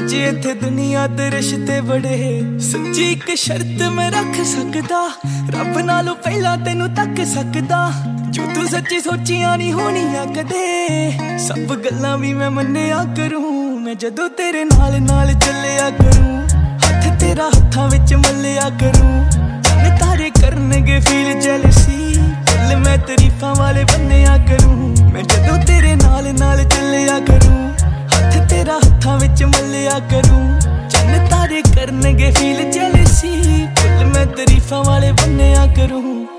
सच्ची इत्थे दुनिया ते रिश्ते बड़े, सच्ची एक शर्त मैं रख सकदा, रब नालों पहला तेनू तक सकदा। जो तू सच्ची सोचियां नहीं होनियां कदे, सब गल्लां भी मैं मन्निया करूं। मैं जदों तेरे नाल नाल चलिया करूं, हथ तेरा हत्थां विच मल्लिया करूं। चन्न तारे करनगे फील जैलसी, दिल मैं तारीफां वाले बन्निया करूं। मैं जदों तेरे नाल नाल चलिया करूं, तेरा हत्थां विच मल्लिया करूं। चन्न तारे करनगे फील जैलसी, फुल मैं तारीफां वाले बन्निया करूं।